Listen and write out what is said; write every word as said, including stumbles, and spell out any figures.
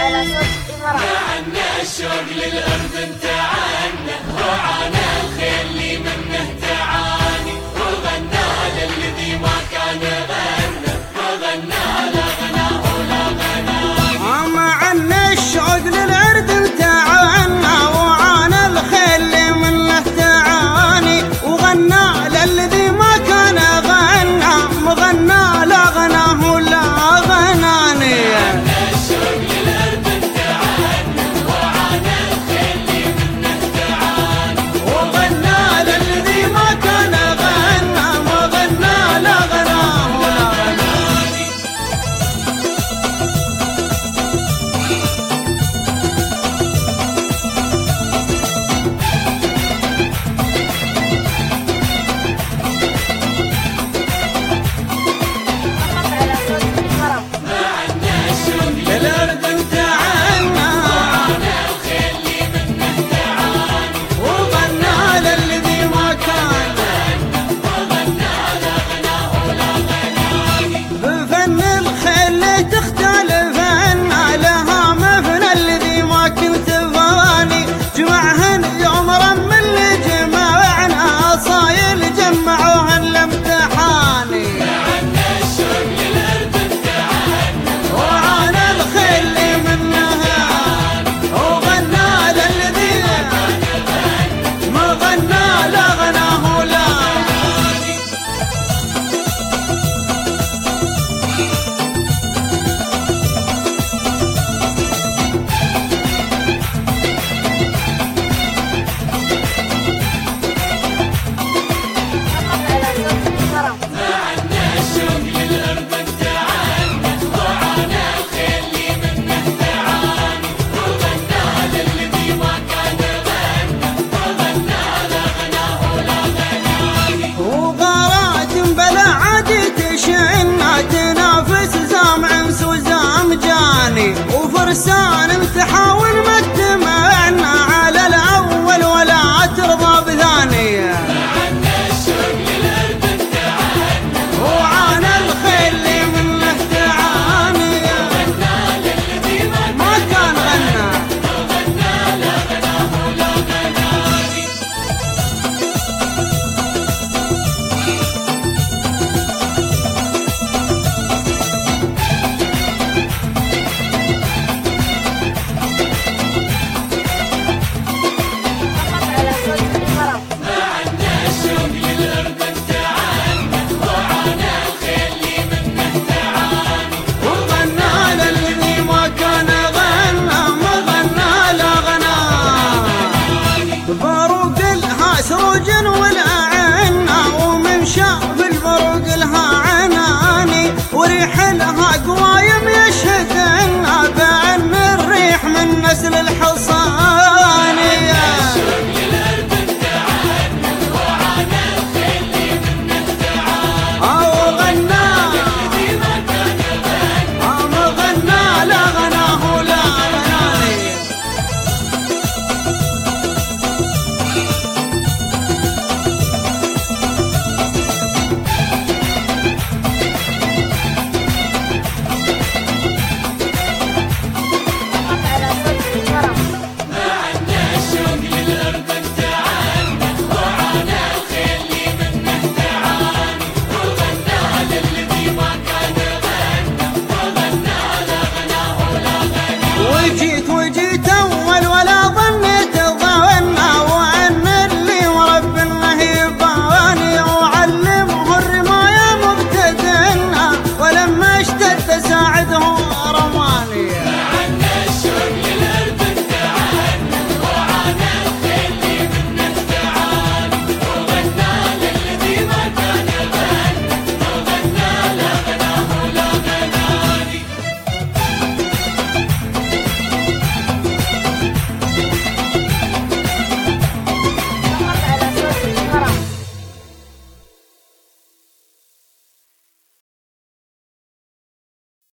على صوت إمارات. عنا الشوق للأردن تعانى، وعانى الخيل اللي منه تعاني، وغنى للذي ما كان غنى، وغنى لا غناه ولا غناني. ما عنا الشوق للأردن تعانى، وعانى الخيل اللي منه تعاني، وغنى للذي ما كان غنى، مغنى لا غناه ولا غناني. وفرسان تحاول ما تجمعنا على الأول ولا ترضى بثاني. عنا الشوق للأردن تعانى، وعانى الخيل اللي منه تعاني، وغنى للذي ما كان غنى، وغنى لا غناه ولا غناني. سروج